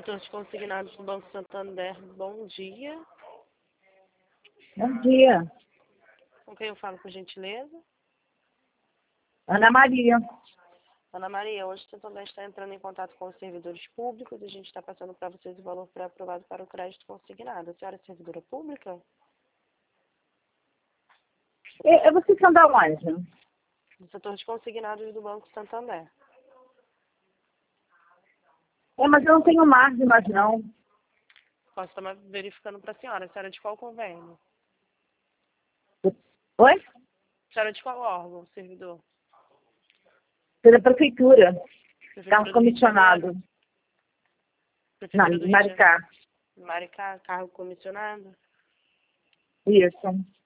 Setor de consignados do Banco Santander, bom dia. Bom dia. Com quem eu falo, por gentileza? Ana Maria. Ana Maria, hoje o Santander está entrando em contato com os servidores públicos e a gente está passando para vocês o valor pré-aprovado para o crédito consignado. A senhora é servidora pública? Vocês são da onde? Do setor de consignados do Banco Santander. Mas eu não tenho margem mais não. Posso estar verificando para a senhora. A senhora é de qual convênio? Oi? A senhora é de qual órgão, servidor? Sou da prefeitura. Prefeitura Cargo do Rio de comissionado. Janeiro? Não, Prefeitura do de Rio de Janeiro. Maricá. Maricá, cargo comissionado? Isso.